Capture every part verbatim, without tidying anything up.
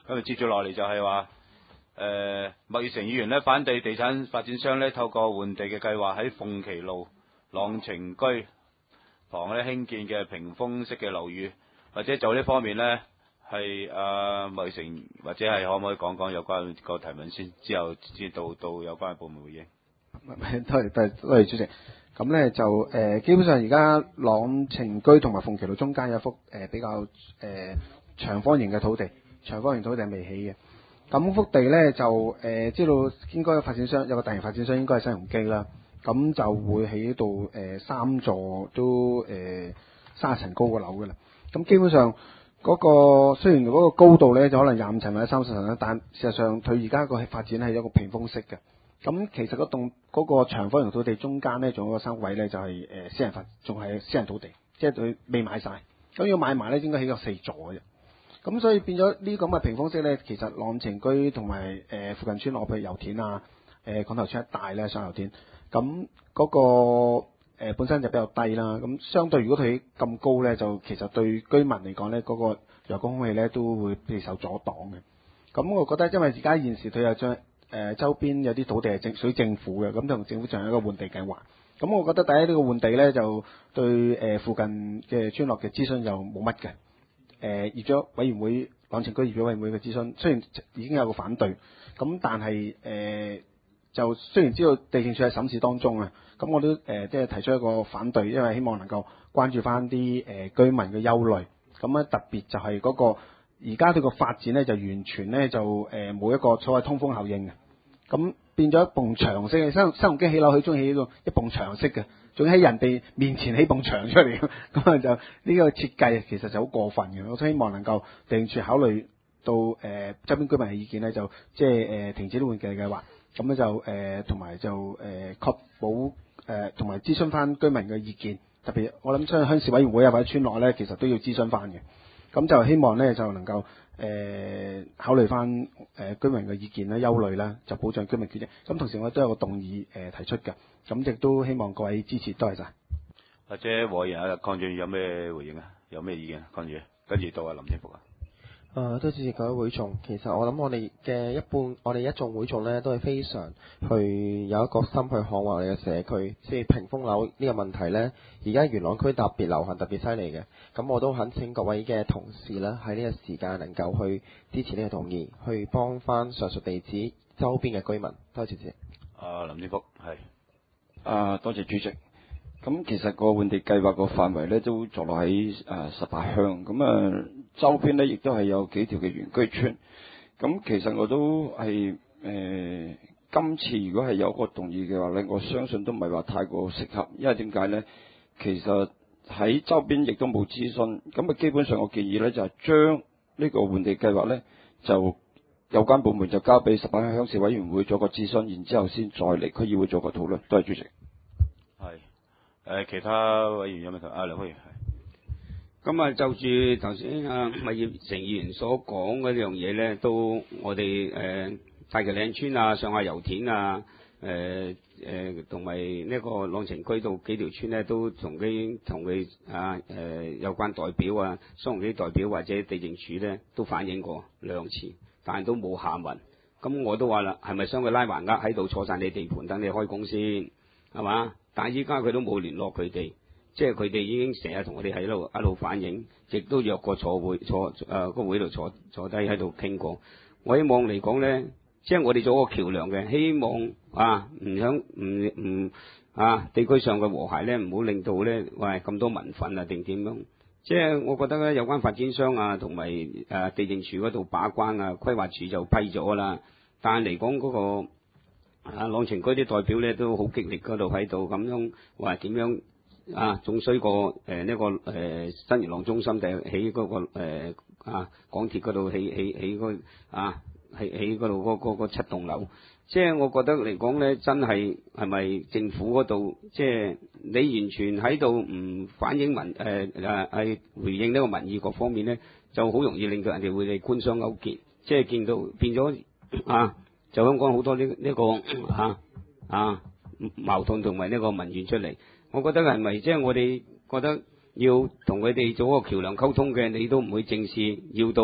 咁啊，接住落嚟就係話，誒麥業成議員呢反對地產發展商呢透過換地嘅計劃喺鳳麒路朗晴居旁呢興建嘅屏風式嘅樓宇，或者就呢方面呢，係啊麥業成或者係可唔可以講講有關個提問先，之後先到到有關嘅部門回應。 多謝多謝多謝主席。咁咧就誒、呃、基本上而家朗晴居同埋鳳麒路中間有一幅誒、呃、比較誒、呃、長方形嘅土地，長方形土地係未起嘅。咁幅地咧就誒、呃、知道應該有發展商有個大型發展商應該係新鴻基啦，咁就會起到誒、呃、三座都誒三十層高嘅樓㗎啦。咁基本上嗰、那個雖然嗰個高度咧就可能廿五層或者三十層啦，但事實上佢而家個發展係一個屏風式嘅。咁其實嗰棟嗰個長方形土地中間咧，仲有個三位咧，就係、是、誒、呃、私人發，仲係私人土地，即係佢未買晒。咁要買埋咧，應該起個四座嘅啫。咁所以變咗呢咁嘅屏風式咧，其實朗晴居同埋誒附近村落，譬如油田啊、誒港頭村一帶咧上油田，咁嗰、那個、呃、本身就比較低啦。咁相對如果佢咁高咧，就其實對居民嚟講咧，嗰、那個陽光空氣咧都會被受阻擋嘅。咁我覺得因為而家現時佢又將誒、呃、周邊有啲土地係政屬於政府嘅，咁同政府仲有一個換地計劃。咁我覺得第一呢、這個換地咧就對誒、呃、附近嘅村落嘅諮詢就冇乜嘅。誒、呃、業主委員會朗晴居業主委員會嘅諮詢，雖然已經有個反對，咁但係誒、呃、就雖然知道地政署喺審視當中啊，咁我都誒即係提出一個反對，因為希望能夠關注翻啲誒居民嘅憂慮。咁咧特別就係嗰、那個。而家佢個發展咧就完全咧就誒冇、呃、一個所謂通風效應嘅，咁變咗一埲牆式嘅。新新鴻基起樓佢中意起呢個一埲牆式嘅，仲要喺人哋面前起埲牆出嚟，咁啊就呢、這個設計其實就好過分嘅。我都希望能夠地政署考慮到誒、呃、周邊居民嘅意見咧，就即係誒停止呢換地計劃，咁咧就誒同埋就誒、呃、確保誒同埋諮詢翻居民嘅意見，特別我諗相信鄉事委員會啊或者村落咧，其實都要諮詢翻嘅。咁就希望咧就能夠誒、呃、考慮翻誒、呃、居民嘅意見啦、憂慮啦，就保障居民權益。咁同時我都有個動議誒、呃、提出嘅，咁亦都希望各位支持，多謝晒。 或者和言啊，鄺俊宇有咩回應啊？有咩意見啊？鄺俊宇，跟住到啊林天福啊。 誒、呃，多謝各位會眾。其實我諗我哋嘅一半，我哋一眾會眾呢，都係非常去有一個心去捍衞我哋嘅社區。即係屏風樓呢個問題呢，而家元朗區特別流行，特別犀利嘅。咁我都懇請各位嘅同事呢，喺呢個時間能夠去支持呢個動議，去幫翻上述地址周邊嘅居民。多謝主席。 啊，林天福係。 啊，多謝主席。咁其實個換地計劃個範圍咧都坐落喺誒十八鄉，咁啊周邊咧亦都係有幾條嘅原居村。咁其實我都係誒、呃、今次如果係有個動議嘅話咧，我相信都唔係話太過適合，因為點解咧？其實喺周邊亦都冇諮詢，咁啊基本上我建議咧就係將呢個換地計劃咧就有關部門就交俾十八鄉鄉事委員會做個諮詢，然之後先再嚟區議會做個討論。多謝主席。 係。誒，其他委員有咩問題？啊，梁輝係。 咁啊，就住頭先啊麥業成議員所講嗰樣嘢咧，都我哋誒、呃、大旗嶺村啊、上下油田啊、誒誒同埋呢個朗晴居道幾條村咧，都同佢同佢啊誒、呃、有關代表啊、商業代表或者地政署咧，都反映過兩次，但係都冇下文。咁我都話啦，係咪將佢拉橫額喺度坐晒你地盤等你開工先，係嘛？但係依家佢都冇聯絡佢哋，即係佢哋已經成日同我哋喺度一路反映，亦都約過坐會坐誒、呃個會度坐坐低喺度傾過。我希望嚟講咧，即係我哋做個橋梁嘅，希望啊唔想唔唔啊地區上嘅和諧咧，唔好令到咧喂咁多民憤啊定點樣。即係我覺得咧，有關發展商啊同埋誒地政署嗰度把關啊，規劃署就批咗啦。但係嚟講嗰個。啊，朗晴居啲代表咧都好激烈嗰度喺度咁樣話點樣啊？仲衰過誒呢、呃這個誒、呃、新元朗中心定起嗰個誒、呃、啊港鐵嗰度起起起嗰啊起起嗰度嗰嗰嗰七棟樓。即係我覺得嚟講咧，真係係咪政府嗰度即係你完全喺度唔反映民誒誒係回應呢個民意各方面咧，就好容易令到人哋會嚟官商勾結，即係見到變咗啊！就香港好多呢、這、呢個啊啊矛盾同埋呢個民怨出嚟，我覺得係咪即係我哋覺得要同佢哋做個橋梁溝通嘅，你都唔會正視，要到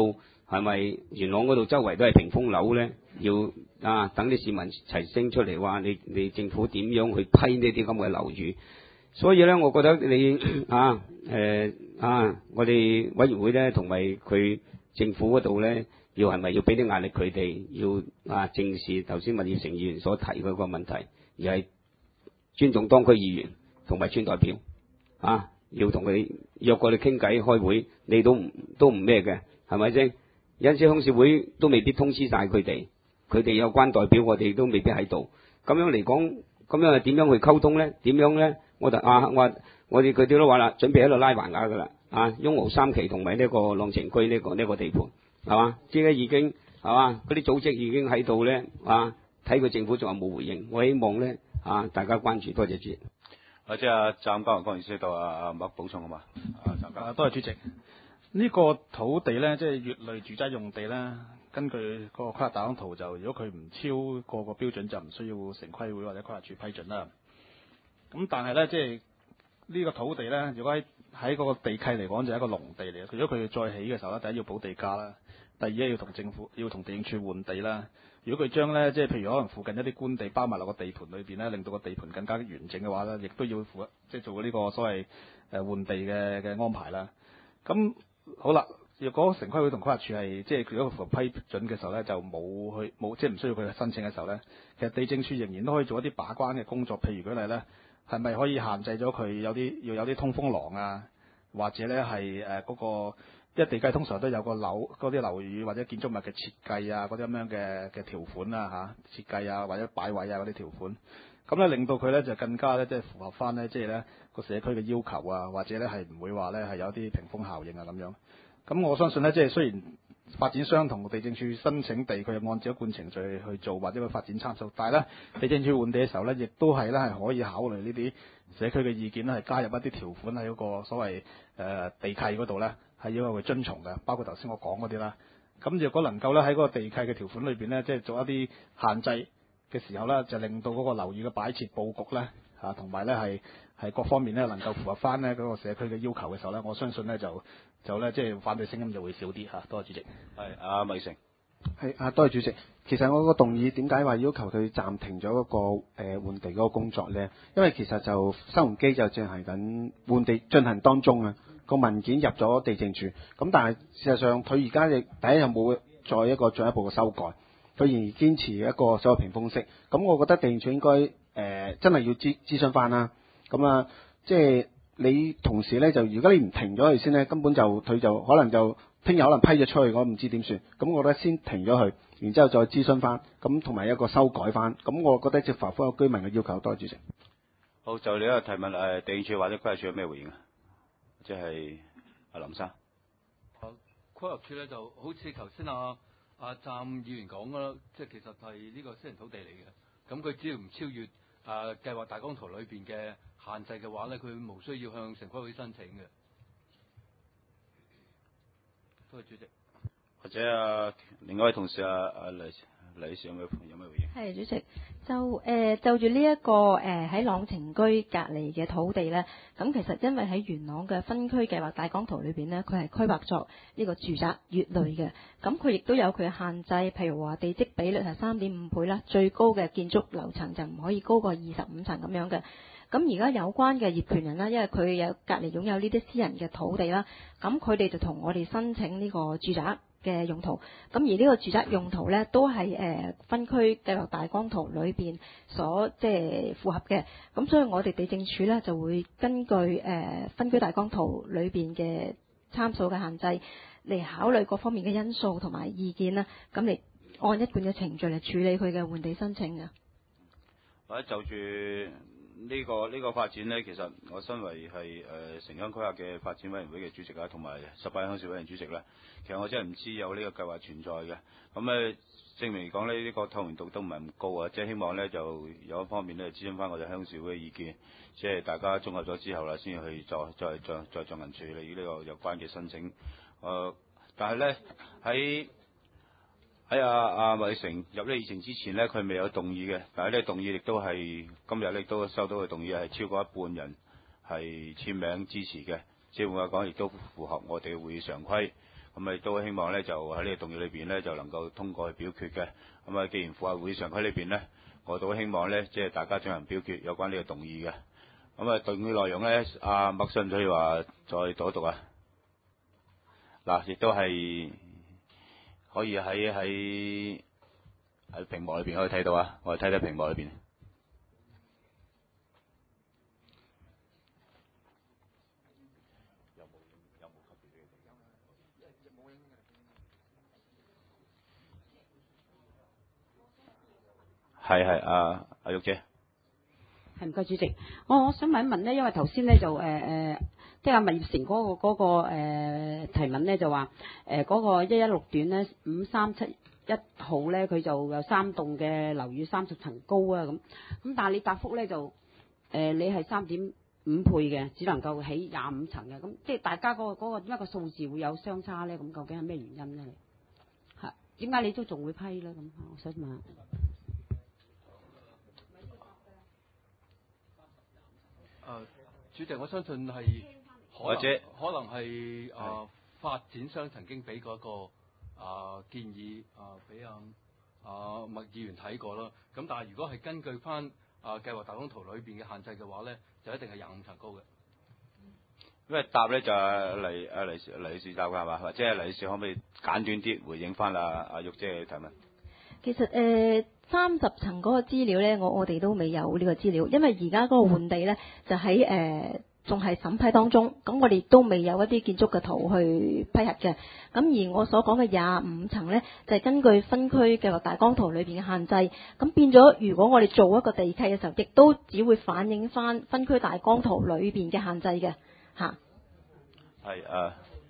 係咪元朗嗰度周圍都係屏風樓咧？要啊等啲市民齊聲出嚟話你你政府點樣去批呢啲咁嘅樓宇？所以咧，我覺得你啊誒啊，我哋委員會咧同埋佢政府嗰度咧，要係咪要俾啲壓力佢哋，要啊正視頭先麥業成議員所提嗰個問題，而係尊重當區議員同埋村代表啊，要同佢約過你傾偈開會，你都唔都唔咩嘅，係咪先？有陣時鄉事會都未必通知晒佢哋，佢哋有關代表我哋都未必喺度，咁樣嚟講，咁樣係點樣去溝通咧？點樣咧？我就啊我我哋佢哋都話啦，準備喺度拉橫額噶啦，啊雍豪三期同埋呢個浪情居呢個呢個地盤，係嘛？即係已經係嘛？嗰啲組織已經喺度咧，啊睇佢政府仲有冇回應？我希望咧啊大家關注，多謝主席。 或者阿湛江江議員到啊啊麥補充好嘛？啊湛江， 多謝主席。呢、這個土地咧，即係乙類住宅用地咧，根據嗰個規劃大綱圖就，如果佢唔超過個標準，就唔需要城規會或者規劃署批准啦。咁但係咧，即係呢個土地咧，如果喺喺嗰個地契嚟講，就係一個農地嚟嘅。如果佢再起嘅時候咧，第一要補地價啦，第二咧要同政府要同地政處換地啦。如果佢將咧，即係譬如可能附近一啲官地包埋落個地盤裏邊咧，令到個地盤更加完整嘅話咧，亦都要附即係做呢個所謂誒換地嘅嘅安排啦。咁好啦，若果城規會同規劃署係即係如果符合批准嘅時候咧，就冇去冇即係唔需要佢申請嘅時候咧，其實地政處仍然都可以做一啲把關嘅工作。譬如舉例咧，係咪可以限制咗佢有啲要有啲通風廊啊，或者咧係誒嗰個，因為地契通常都有個樓嗰啲樓宇或者建築物嘅設計啊，嗰啲咁樣嘅嘅條款啊嚇，設計啊或者擺位啊嗰啲條款，咁咧令到佢咧就更加咧即係符合翻咧即係咧個社區嘅要求啊，或者咧係唔會話咧係有啲屏風效應啊咁樣。咁我相信咧即係雖然發展商同地政處申請地，佢又按照一貫程序去做或者去發展參數，但係咧地政處換地嘅時候咧，亦都係咧係可以考慮呢啲社區嘅意見咧，係加入一啲條款喺嗰個所謂誒、呃、地契嗰度咧，係要佢遵從嘅，包括頭先我講嗰啲啦。咁若果能夠咧喺嗰個地契嘅條款裏邊咧，即係做一啲限制嘅時候咧，就令到嗰個樓宇嘅擺設佈局咧嚇，同埋咧係係各方面咧能夠符合翻咧嗰個社區嘅要求嘅時候咧，我相信咧就就咧即係反對聲音就會少啲嚇。多謝主席。 係阿米成。 係啊，多謝主席。其實我個動議點解話要求佢暫停咗嗰、嗰個誒、呃、換地嗰個工作咧？因為其實就收容機就進行緊換地進行當中啊，個文件入咗地政處。咁但係事實上佢而家亦第一有冇再一個進一步嘅修改，佢仍然堅持一個所謂屏風式。咁我覺得地政處應該誒、呃、真係要諮諮詢翻啦。咁啊，即係你同時咧就如果你唔停咗佢先咧，根本就佢就可能就。聽日可能批咗出去，我唔知點算。咁我覺得先停咗佢，然之後再諮詢翻，咁同埋一個修改翻。咁我覺得即係符合居民嘅要求。多謝主席。 好，就你一個提問誒，地政處或者規劃處有咩回應啊？即係阿林生。 規劃處咧就好似頭先阿阿湛議員講嘅啦，即係其實係呢個私人土地嚟嘅。咁佢只要唔超越誒、啊、計劃大綱圖裏邊嘅限制嘅話咧，佢無需要向城規會申請嘅。多謝主席。 或者啊，另外一位同事啊，阿黎黎士有咩有咩回應？ 係主席，就誒、呃、就住呢一個誒喺、呃、朗晴居隔離嘅土地咧，咁其實因為喺元朗嘅分區計劃大綱圖裏邊呢，佢係規劃作呢個住宅乙類嘅，咁佢亦都有佢嘅限制，譬如話地積比率係三點五倍啦，最高嘅建築樓層就唔可以高過二十五層咁樣嘅。咁而家有關嘅業權人啦，因為佢有隔離擁有呢啲私人嘅土地啦，咁佢哋就同我哋申請呢個住宅嘅用途。咁而呢個住宅用途呢，都係誒、呃、分區計劃大綱圖裏邊所即係符合嘅。咁所以我哋地政處呢，就會根據誒、呃、分區大綱圖裏邊嘅參數嘅限制嚟考慮各方面嘅因素同埋意見啦，咁嚟按一貫嘅程序嚟處理佢嘅換地申請嘅。 或者就住。呢、這個呢、這個發展呢，其實我身為係誒城鄉規劃嘅發展委員會嘅主席啊，同埋十八鄉事委員主席咧，其實我真係唔知有呢個計劃存在嘅。咁咧證明嚟講呢，呢、這個透明度都唔係咁高啊！即係希望咧就有一方面咧諮詢翻我哋鄉事會嘅意見，即係大家綜合咗之後啦，先去再再再再進行處理呢個有關嘅申請。誒、呃，但係咧喺喺阿阿麥成入呢議程之前呢，佢未有動議嘅，但係呢動議亦都係今日亦都收到嘅動議係超過一半人係簽名支持嘅，即係換句話講，亦都符合我哋會議常規。 咁亦都希望咧就喺呢個動議裏邊咧就能夠通過去表決嘅。咁啊，既然附喺會上區裏邊咧，我都希望咧即係大家進行表決有關呢個動議嘅。咁啊，動議內容咧，阿麥信唔需要話再讀一讀啊。嗱，亦都係可以喺喺喺屏幕裏邊可以睇到啊，我哋睇睇屏幕裏邊。係係阿阿玉姐。 係唔該主席，我我想問一問咧，因為頭先咧就誒誒、呃，即係阿麥業成嗰、嗰個嗰、嗰個、呃、提問咧就話誒嗰個一一六段咧五三七一號咧佢就有三棟嘅樓宇三十層高啊咁，咁但係你答覆咧就誒、呃、你係三點五倍嘅，只能夠起廿五層嘅，咁即係大家嗰、嗰個嗰、嗰個點解個數字會有相差咧？咁究竟係咩原因咧？係點解你都仲會批咧？咁我想問。 誒、呃，主席，我相信係或者可能係誒、呃、發展商曾經俾過一個誒、呃、建議誒俾阿阿麥議員睇過啦。咁但係如果係根據翻誒、呃、計劃大綱圖裏邊嘅限制嘅話咧，就一定係廿五層高嘅。 因為答咧就係黎阿黎黎女士答㗎係嘛？或者係黎女士可唔可以簡短啲回應翻阿阿玉姐嘅提問？ 其實誒三十層嗰個資料咧，我我哋都未有呢個資料，因為而家嗰個換地咧就喺誒仲係審批當中，咁我哋都未有一啲建築嘅圖去批核嘅。咁而我所講嘅廿五層咧，就係、是、根據分區計劃大綱圖裏邊嘅限制，咁變咗如果我哋做一個地契嘅時候，亦都只會反映翻分區大綱圖裏邊嘅限制嘅嚇。 係誒，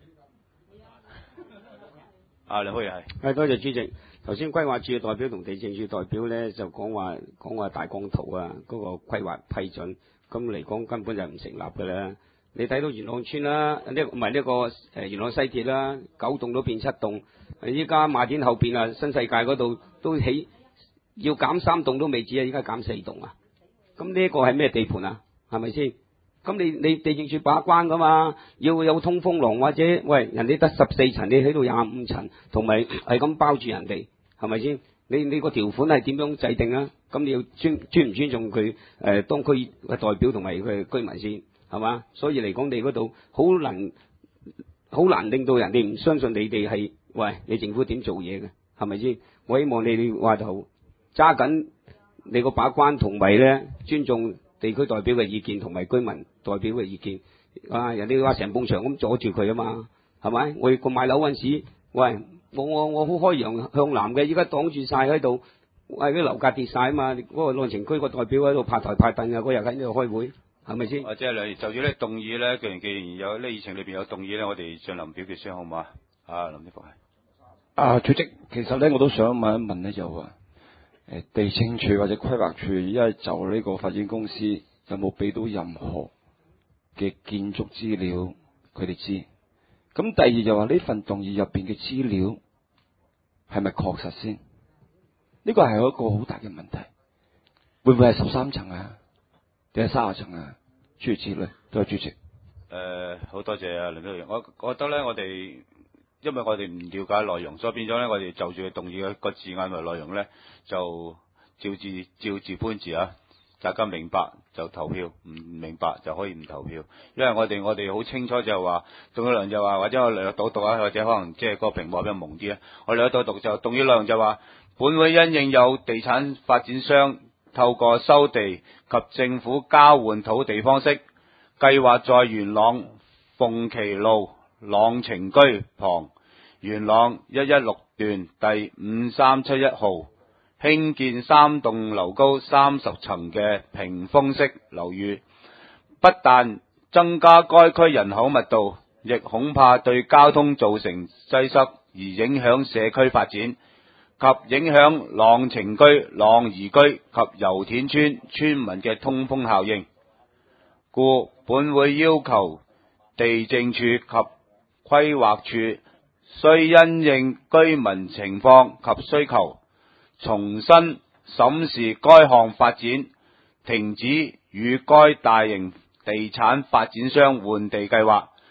啊你可以係。 係多謝主席。頭先規劃處嘅代表同地政處代表咧就講話講話大綱圖啊，嗰、那個規劃批准，咁嚟講根本就唔成立嘅啦。你睇到元朗村啦，呢唔係呢個誒元朗西鐵啦，九棟都變七棟，依家馬甸後邊啊新世界嗰度都起要減三棟都未止啊，依家減四棟啊。咁呢個係咩地盤啊？係咪先？咁你你地政處把關噶嘛，要有通風廊或者喂人哋得十四層，你起到廿五層，同埋係咁包住人哋。係咪先？你你個條款係點樣制定啊？咁你要尊尊唔尊重佢誒、呃、當區嘅代表同埋佢嘅居民先係嘛？所以嚟講，你嗰度好難好難令到人哋唔相信你哋係喂你政府點做嘢嘅係咪先？我希望你哋話就揸緊你個把關，同埋咧尊重地區代表嘅意見同埋居民代表嘅意見啊！人哋話成埲牆咁阻住佢啊嘛，係咪？我個買樓嗰陣時，喂。我我我好開揚向南嘅，依家擋住晒喺度，喂啲樓價跌晒啊嘛！嗰、那個浪情區個代表喺度拍台拍凳嘅，嗰日喺呢度開會，係咪先？ 或者係就住呢動議咧，既然既然有呢議程裏邊有動議咧，我哋進行表決先好唔好啊？啊，林志福係。 啊，主席，其實咧我都想問一問咧，就話誒地政處或者規劃處，因為就呢個發展公司有冇俾到任何嘅建築資料佢哋知？咁第二就話呢份動議入邊嘅資料係咪確實先？呢個係一個好大嘅問題，會唔會係十三層啊，定係三十層啊？諸如此類，都係主席。誒、 呃，好多謝啊林議員，我覺得咧，我哋因為我哋唔了解內容，所以變咗咧，我哋就住嘅動議嘅個字眼同內容咧，就照字照字搬字啊。大家明白就投票，唔明白就可以唔投票。因為我哋我哋好清楚就話，動議內容就話，或者我略讀讀啊，或者可能即係個屏幕比較蒙啲啊。我略讀讀就動議內容就話，本會因應有地產發展商透過收地及政府交換土地方式，計劃在元朗鳳麒路朗晴居旁元朗一一六段第五三七一號。興建三棟樓高三十層嘅屏風式樓宇，不但增加該區人口密度，亦恐怕對交通造成擠塞，而影響社區發展，及影響朗晴居、朗怡居及油田村村民嘅通風效應。故本會要求地政處及規劃處須因應居民情況及需求，重新審視該項發展，停止與該大型地產發展商換地計劃，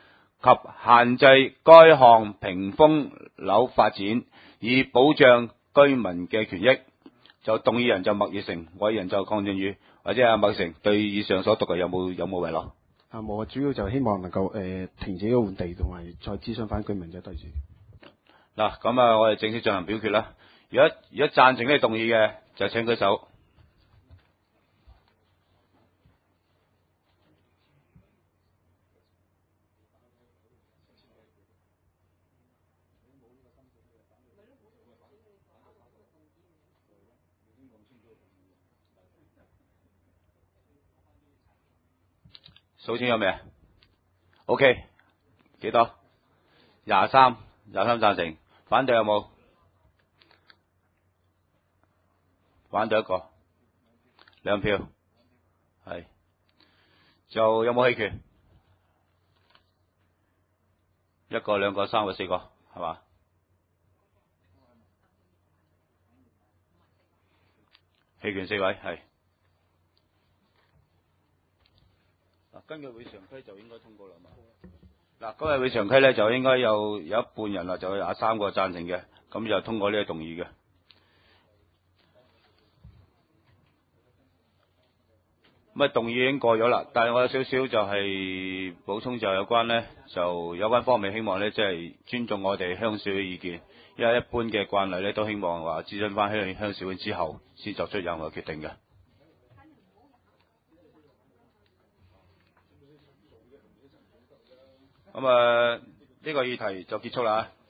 限制該項屏風樓發展，以保障居民嘅權益。就動議人就麥業成，委員就鄺俊宇，或者阿麥成對以上所讀嘅有冇有冇遺漏？ 啊冇啊，主要就希望能夠誒、呃、停止咗換地，同埋再諮詢翻居民啫，對住。 嗱，咁啊，我哋正式進行表決啦。如果如果贊成呢個動議嘅，就請舉手。數清有未啊 ？OK， 幾多？廿三，廿三贊成，反對有冇？反對一個，兩票，係。就有冇棄權？一個、兩個、三個、四個，係嘛？棄權四位，係。根據會常規就應該通過啦嘛。嗱，今日會常規咧就應該有有一半人啦，就有廿三個贊成嘅，咁就通過呢個動議嘅。咁啊，動議已經過咗啦，但係我有少少就係補充，就有關咧，就有關方面希望咧，即係尊重我哋鄉事嘅意見，因為一般嘅慣例咧都希望話諮詢翻鄉鄉事會之後先作出任何決定嘅。咁啊，呢個議題就結束啦。